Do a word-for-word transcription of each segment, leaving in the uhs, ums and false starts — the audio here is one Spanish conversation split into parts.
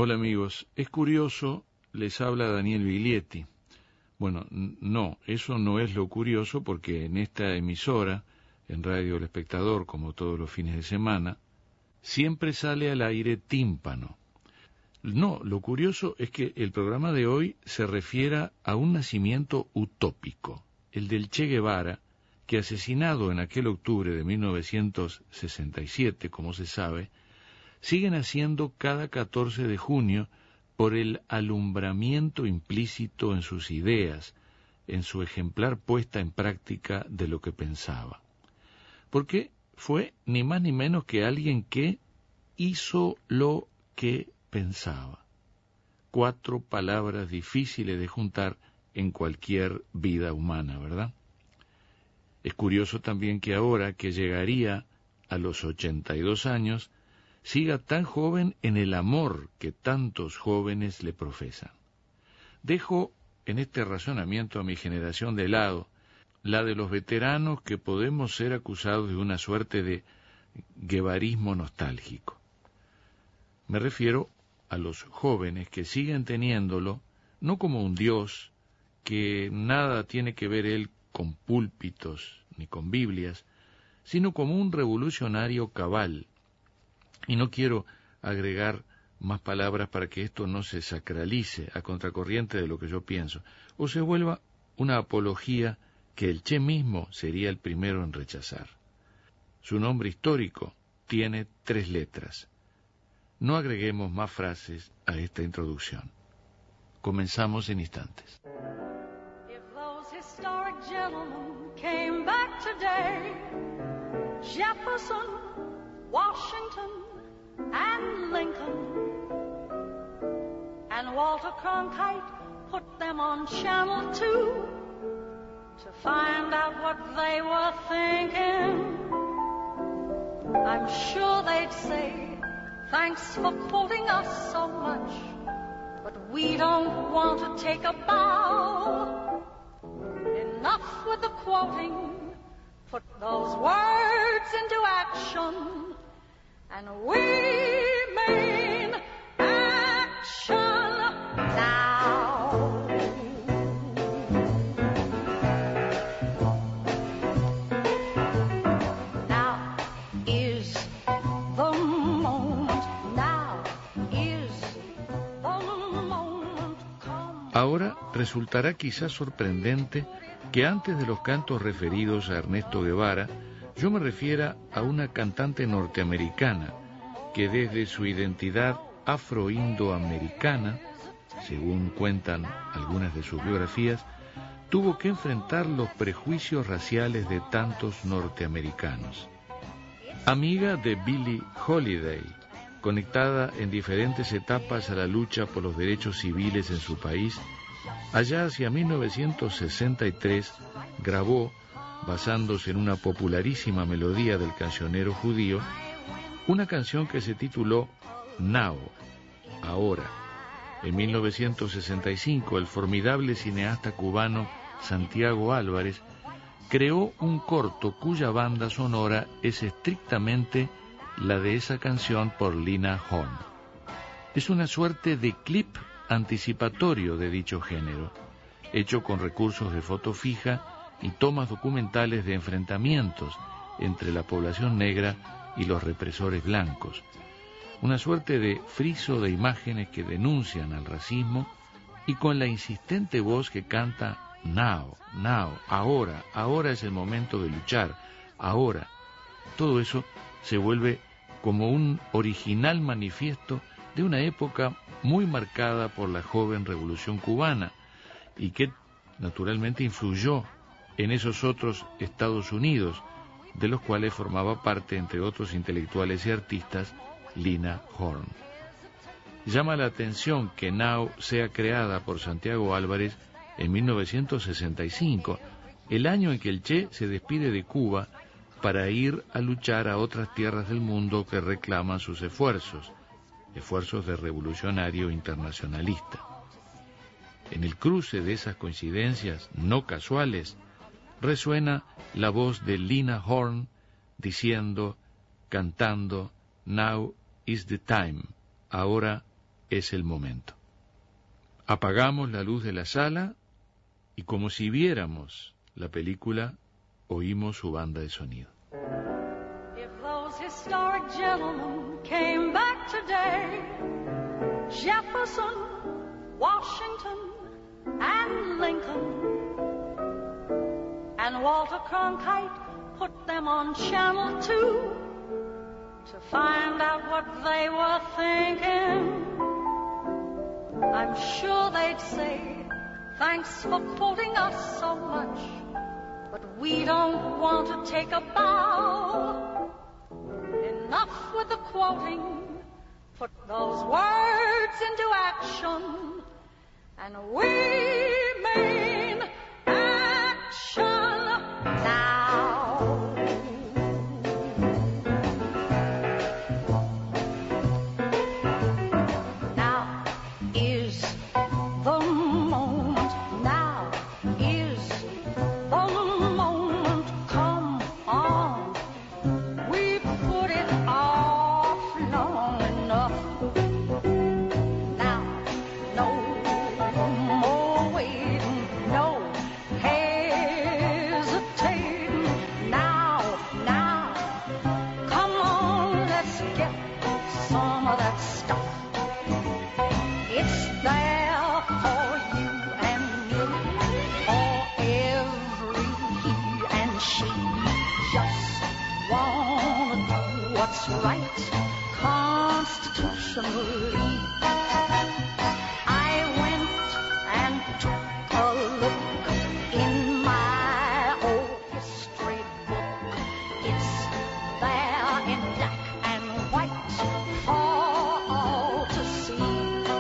Hola amigos, es curioso, les habla Daniel Biglietti. Bueno, no, eso no es lo curioso porque en esta emisora, en Radio El Espectador, como todos los fines de semana, siempre sale al aire Tímpano. No, lo curioso es que el programa de hoy se refiera a un nacimiento utópico, el del Che Guevara, que asesinado en aquel octubre de mil novecientos sesenta y siete, como se sabe, sigue naciendo cada catorce de junio por el alumbramiento implícito en sus ideas, en su ejemplar puesta en práctica de lo que pensaba. Porque fue ni más ni menos que alguien que hizo lo que pensaba. Cuatro palabras difíciles de juntar en cualquier vida humana, ¿verdad? Es curioso también que ahora que llegaría a los ochenta y dos años, siga tan joven en el amor que tantos jóvenes le profesan. Dejo en este razonamiento a mi generación de lado, la de los veteranos que podemos ser acusados de una suerte de guevarismo nostálgico. Me refiero a los jóvenes que siguen teniéndolo, no como un dios, que nada tiene que ver él con púlpitos ni con Biblias, sino como un revolucionario cabal. Y no quiero agregar más palabras para que esto no se sacralice a contracorriente de lo que yo pienso, o se vuelva una apología que el Che mismo sería el primero en rechazar. Su nombre histórico tiene tres letras. No agreguemos más frases a esta introducción. Comenzamos en instantes. If those historic gentlemen came back today, Jefferson, Washington, and Lincoln, and Walter Cronkite put them on Channel two to find out what they were thinking, I'm sure they'd say, thanks for quoting us so much, but we don't want to take a bow. Enough with the quoting, put those words into action, and we mean action now. Now is the moment, now is the moment come. Ahora resultará quizás sorprendente que antes de los cantos referidos a Ernesto Guevara, yo me refiera a una cantante norteamericana que desde su identidad afro-indoamericana, según cuentan algunas de sus biografías, tuvo que enfrentar los prejuicios raciales de tantos norteamericanos. Amiga de Billie Holiday, conectada en diferentes etapas a la lucha por los derechos civiles en su país, allá hacia mil novecientos sesenta y tres grabó, basándose en una popularísima melodía del cancionero judío, una canción que se tituló Now, Ahora. En mil novecientos sesenta y cinco, el formidable cineasta cubano Santiago Álvarez creó un corto cuya banda sonora es estrictamente la de esa canción por Lina Horne. Es una suerte de clip anticipatorio de dicho género, hecho con recursos de foto fija y tomas documentales de enfrentamientos entre la población negra y los represores blancos. Una suerte de friso de imágenes que denuncian al racismo y con la insistente voz que canta now, now, ahora, ahora es el momento de luchar, ahora. Todo eso se vuelve como un original manifiesto de una época muy marcada por la joven revolución cubana y que naturalmente influyó en esos otros Estados Unidos, de los cuales formaba parte, entre otros intelectuales y artistas, Lina Horne. Llama la atención que Now sea creada por Santiago Álvarez en mil novecientos sesenta y cinco, el año en que el Che se despide de Cuba para ir a luchar a otras tierras del mundo que reclaman sus esfuerzos, esfuerzos de revolucionario internacionalista. En el cruce de esas coincidencias no casuales, resuena la voz de Lina Horne diciendo, cantando, Now is the time, ahora, es el momento. Apagamos la luz de la sala y como si viéramos la película, oímos su banda de sonido. If those historic gentlemen came back today, Jefferson, Washington, and Lincoln, and Walter Cronkite put them on Channel two to find out what they were thinking, I'm sure they'd say, thanks for quoting us so much, but we don't want to take a bow. Enough with the quoting, put those words into action, and we mean action now. Now is the moment, now is the moment, come on. We've put it off long enough. Now, no more waiting, no hesitating. Now, now, come on, let's get some of that stuff. It's there for you and me, for every he and she. Just wanna do what's right constitutionally. I went and took a look in my old history book. It's there in black and white for all to see.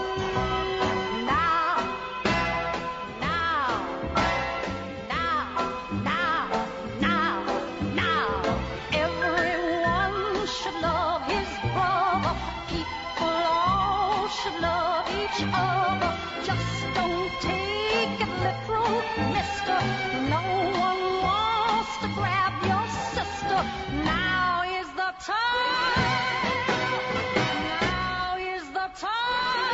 Now, now, now, now, now, now, everyone should love his brother. People all should love each other. Just don't take it literal, mister. No one wants to grab your sister. Now is the time. Now is the time.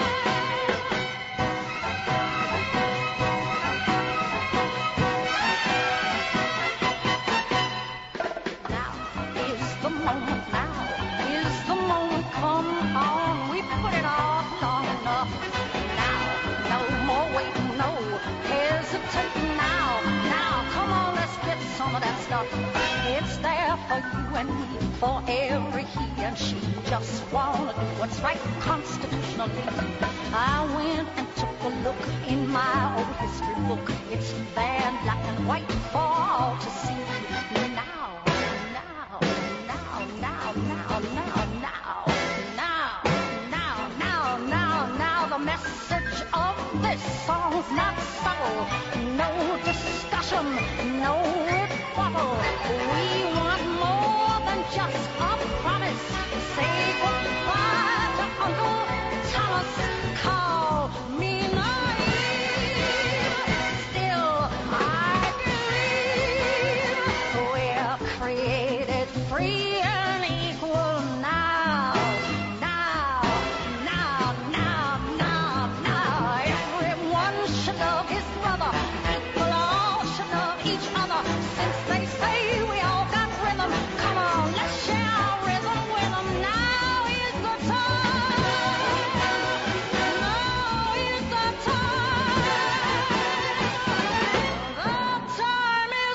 Now is the moment, now is the moment, come on, we put it off long enough. Now, no more waiting, no hesitating now. Now, come on, let's get some of that stuff. It's there for you and me, for every he and she. Just wanna do what's right constitutionally. I went and took a look in my old history book. It's there in black and white for all to see. Now, now, now, now, now, now, now, now, now, now, now, now, the message of this song's not subtle. No discussion, no rebuttal. We want more than just a promise. Say goodbye to Uncle Thomas. Call me naive. Still, I believe we're created free and equal now. Now, now, now, now, now. Everyone should love his brother. People all should love each other. Since they say we all got rhythm, come on, let's share our rhythm with them. Now is the time. Now is the time. The time is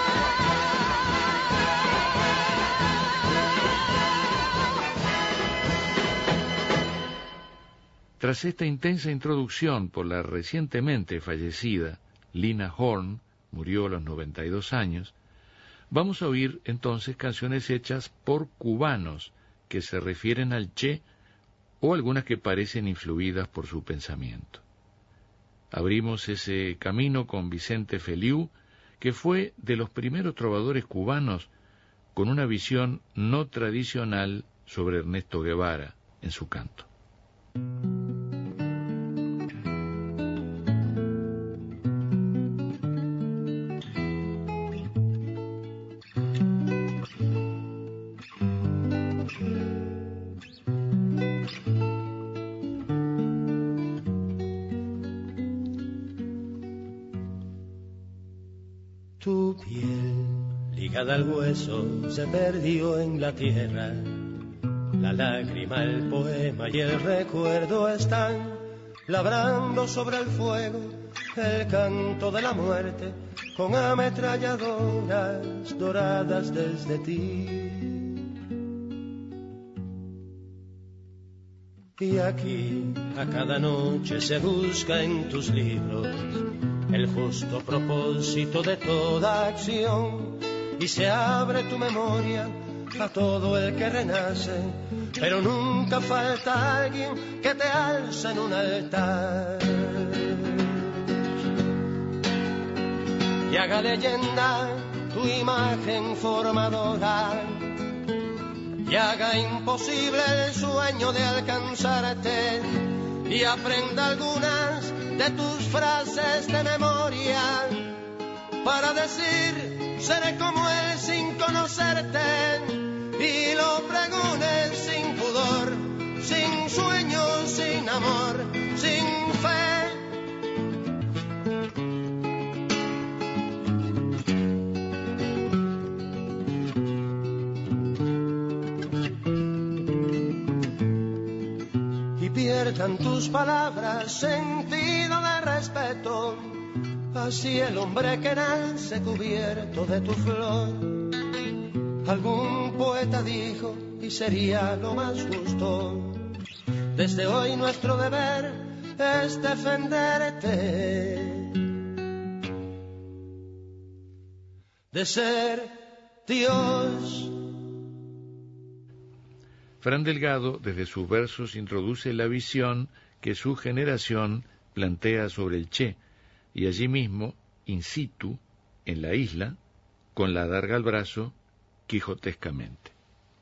now. Tras esta intensa introducción por la recientemente fallecida Lina Horne, murió a los noventa y dos años, vamos a oír entonces canciones hechas por cubanos que se refieren al Che o algunas que parecen influidas por su pensamiento. Abrimos ese camino con Vicente Feliú, que fue de los primeros trovadores cubanos con una visión no tradicional sobre Ernesto Guevara en su canto. Tu piel, ligada al hueso, se perdió en la tierra. La lágrima, el poema y el recuerdo están labrando sobre el fuego el canto de la muerte con ametralladoras doradas desde ti. Y aquí, a cada noche se busca en tus libros el justo propósito de toda acción y se abre tu memoria a todo el que renace, pero nunca falta alguien que te alza en un altar y haga leyenda tu imagen formadora y haga imposible el sueño de alcanzarte y aprenda algunas de tus frases de memoria para decir seré como él sin conocerte y lo pregones sin pudor, sin sueños, sin amor, sin fe. Y pierdan tus palabras sentido de respeto, así el hombre que nace cubierto de tu flor. Algún poeta dijo, y sería lo más justo, desde hoy nuestro deber es defenderte de ser Dios. Fran Delgado, desde sus versos, introduce la visión que su generación plantea sobre el Che, y allí mismo, in situ, en la isla, con la adarga al brazo, quijotescamente.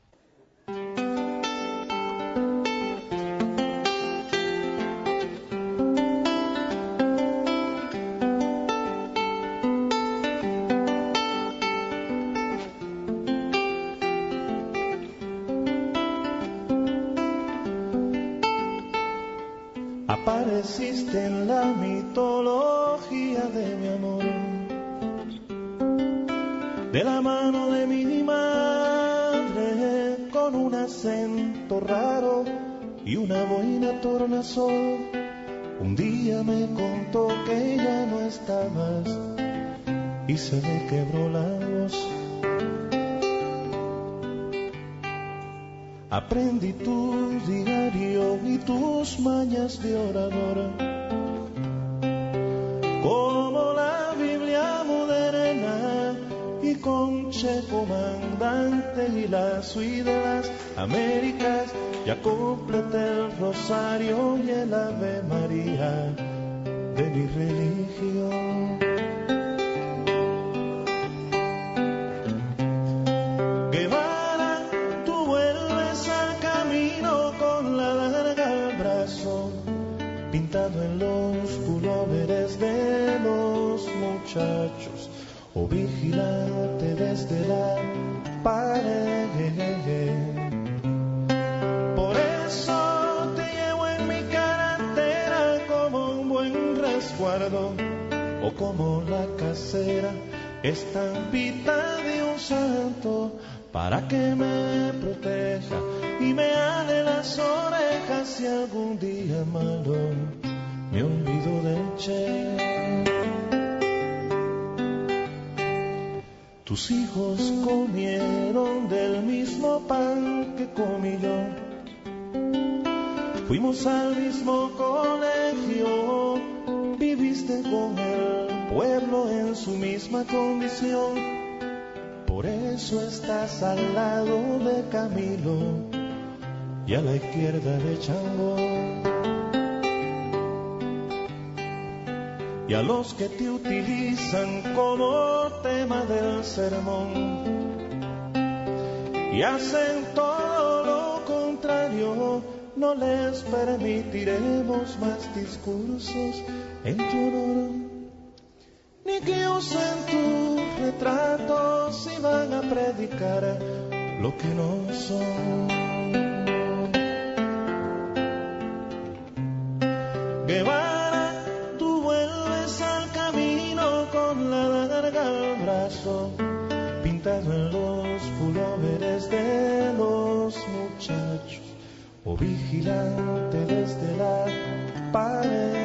Apareciste en la mitología de mi amor, de la mano de mi madre, con un acento raro y una boina tornasol. Un día me contó que ya no estabas y se me quebró la voz. Aprendí tu diario y tus mañas de orador, como la Biblia moderna, y con Che comandante y la suite de las Américas, ya completé el rosario y el Ave María de mi religión. Pintado en los pulóveres de los muchachos, o vigilante desde la pared. Por eso te llevo en mi cartera como un buen resguardo, o como la casera estampita de un santo, para que me proteja y me ale las orejas si algún día malo me olvido del Che. Tus hijos comieron del mismo pan que comí yo, fuimos al mismo colegio, viviste con el pueblo en su misma condición. Por eso estás al lado de Camilo y a la izquierda de Chango. Y a los que te utilizan como tema del sermón y hacen todo lo contrario, no les permitiremos más discursos en tu honor, ni que usen tus retratos si van a predicar lo que no son. Guevara, tú vuelves al camino con la larga al brazo. paso pintado en los pulóveres de los muchachos, o vigilante desde la pared.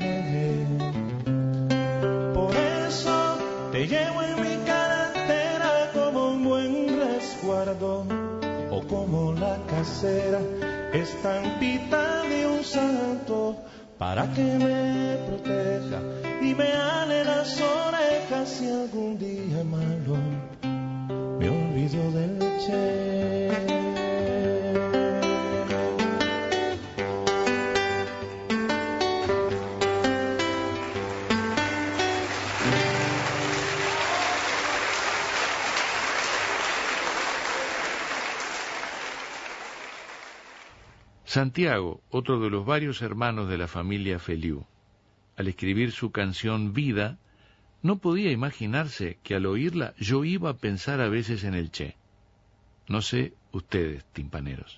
Por eso te llevo en mi cartera como un buen resguardo, o como la casera estampita de un santo, para que me proteja y me ale las orejas si algún día malo me olvido del Che. Santiago, otro de los varios hermanos de la familia Feliú, al escribir su canción Vida, no podía imaginarse que al oírla yo iba a pensar a veces en el Che. No sé ustedes, timpaneros.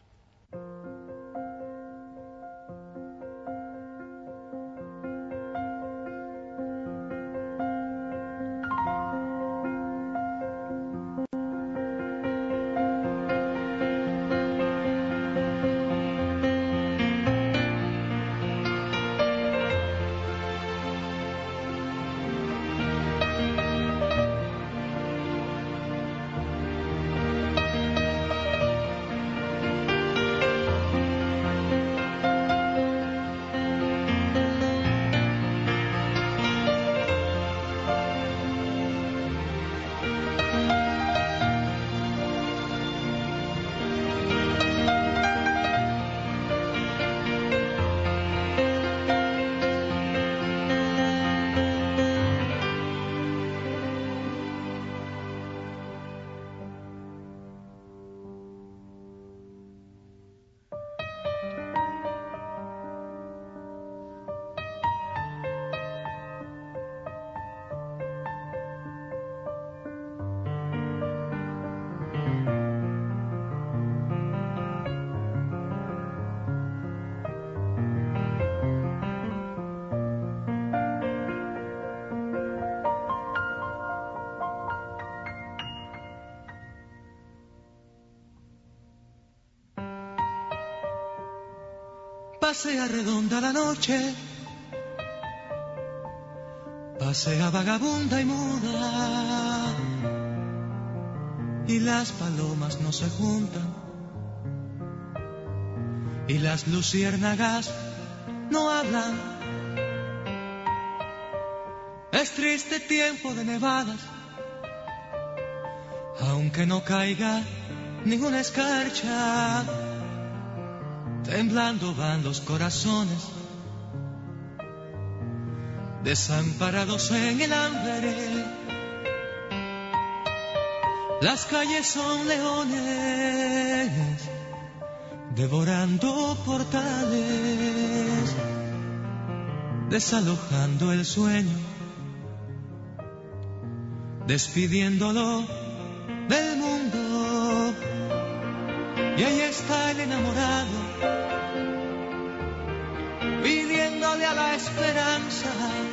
Pasea redonda la noche, pasea vagabunda y muda, y las palomas no se juntan, y las luciérnagas no hablan. Es triste tiempo de nevadas, aunque no caiga ninguna escarcha. Temblando van los corazones, desamparados en el hambre. Las calles son leones, devorando portales, desalojando el sueño, despidiéndolo del mundo. Y ahí está el enamorado, pidiéndole a la esperanza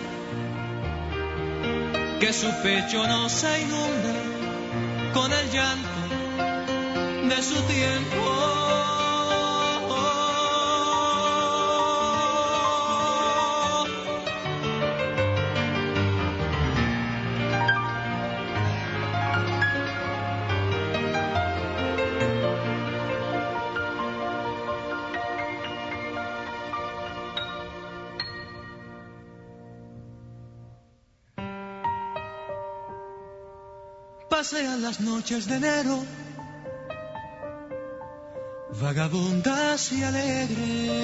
que su pecho no se inunde con el llanto de su tiempo. Pasean las noches de enero, vagabundas y alegres.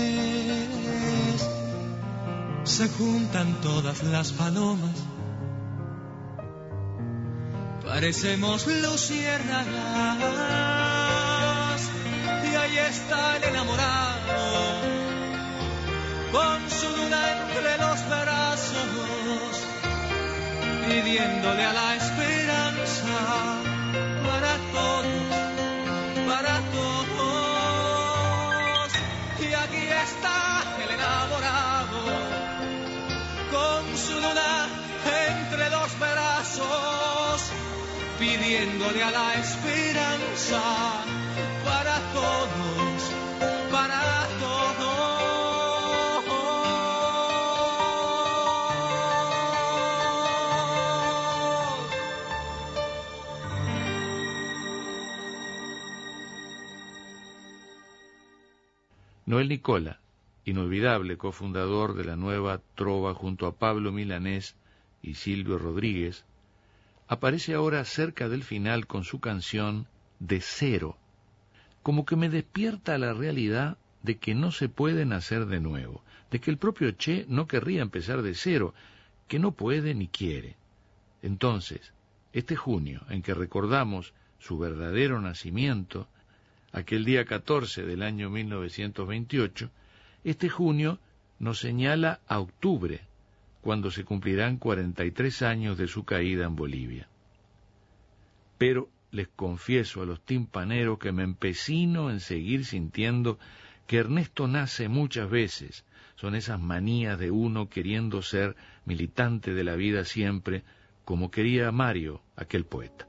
Se juntan todas las palomas, parecemos luciérnagas. Y ahí está el enamorado, con su luna entre los brazos, pidiéndole a la esperanza para todos, para todos. Y aquí está el enamorado, con su luna entre los brazos, pidiéndole a la esperanza para todos, para todos. Noel Nicola, inolvidable cofundador de la Nueva Trova junto a Pablo Milanés y Silvio Rodríguez, aparece ahora cerca del final con su canción De Cero, como que me despierta la realidad de que no se puede nacer de nuevo, de que el propio Che no querría empezar de cero, que no puede ni quiere. Entonces, este junio, en que recordamos su verdadero nacimiento, aquel día catorce del año mil novecientos veintiocho, este junio nos señala a octubre, cuando se cumplirán cuarenta y tres años de su caída en Bolivia. Pero les confieso a los timpaneros que me empecino en seguir sintiendo que Ernesto nace muchas veces. Son esas manías de uno queriendo ser militante de la vida siempre, como quería Mario, aquel poeta.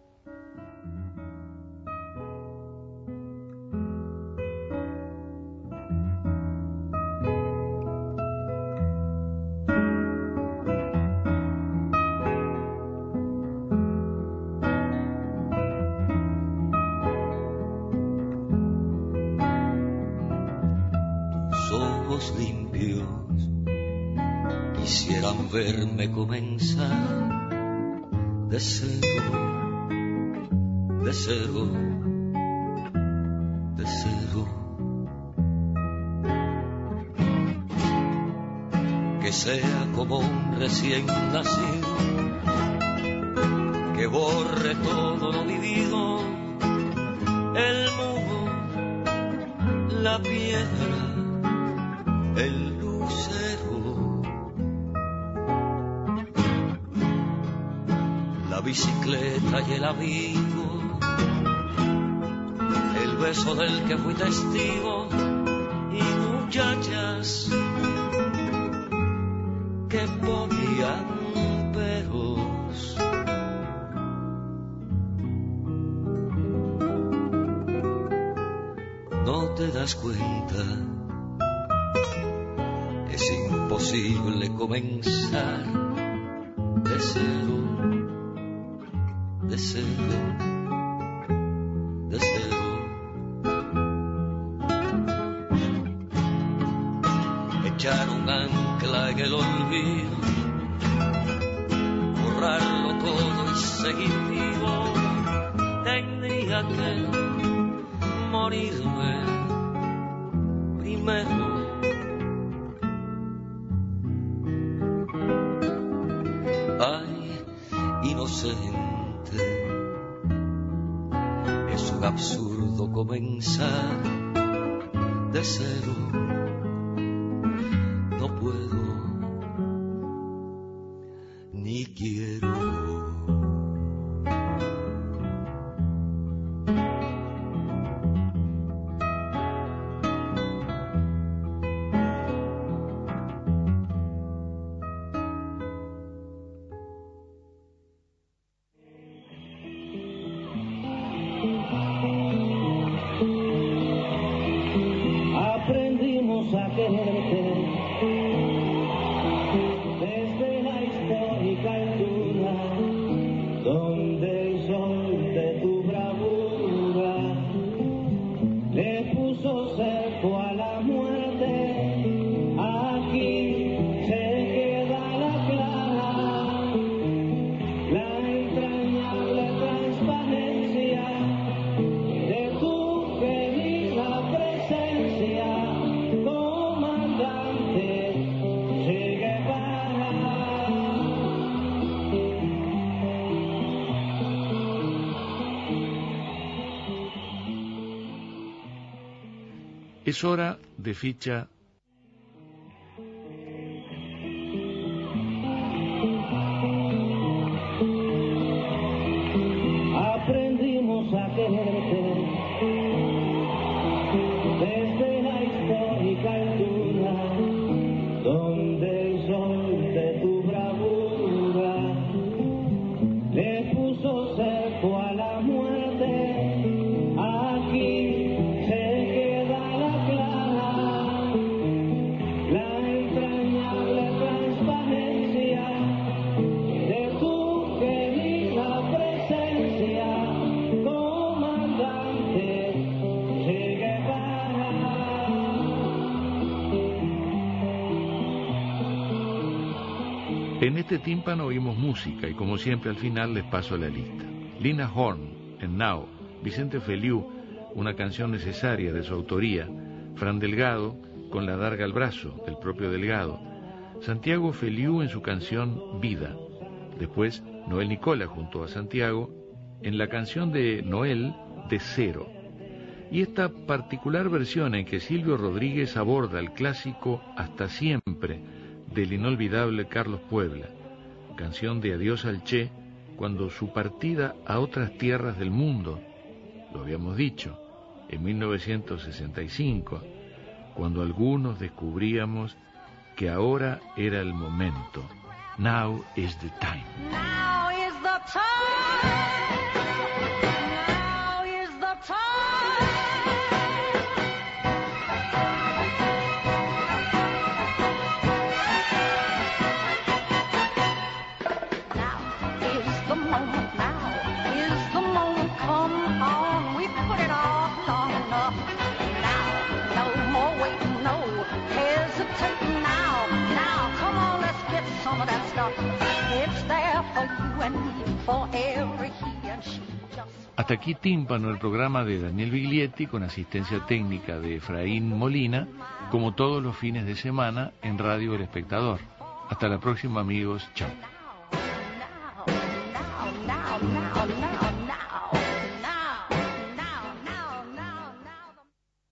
Limpios quisieran verme comenzar de cero, de cero, de cero. Que sea como un recién nacido, que borre todo lo vivido, el mudo, la piedra, el lucero, la bicicleta y el amigo, el beso del que fui testigo, y muchachas que ponían peros. No te das cuenta, es imposible comenzar de cero, de cero, de cero. Echar un ancla en el olvido, borrarlo todo y seguir vivo, tendría que morirme primero. Inocente, es un absurdo comenzar de cero. No puedo ni quiero. Aprendimos a quererte desde la histórica altura, donde el sol de tu bravura le puso cerco a la muerte. Aquí se queda la clara, la entrañable transparencia de tu querida presencia, comandante Che Guevara. Es hora de ficha. Aprendimos a quererte desde la histórica altura, donde el sol de tu bravura le puso cerco a En este tímpano oímos música y como siempre al final les paso la lista. Lina Horne en Now, Vicente Feliú, una canción necesaria de su autoría, Fran Delgado con La Darga al Brazo, del propio Delgado, Santiago Feliú en su canción Vida, después Noel Nicola junto a Santiago en la canción de Noel de Cero, y esta particular versión en que Silvio Rodríguez aborda el clásico Hasta Siempre del inolvidable Carlos Puebla, canción de adiós al Che cuando su partida a otras tierras del mundo, lo habíamos dicho, en mil novecientos sesenta y cinco, cuando algunos descubríamos que ahora era el momento. Now is the time. Now is the time. Now is the time. Now is the moment. Now is the moment. Come on, we put it off long enough. Now, no more waiting, no hesitating. Now, now, come on, let's get some of that stuff. It's there for you and me, for every he and she. Hasta aquí Tímpano, el programa de Daniel Biglietti con asistencia técnica de Efraín Molina, como todos los fines de semana en Radio El Espectador. Hasta la próxima, amigos. Chao. Now, now, now, now, now.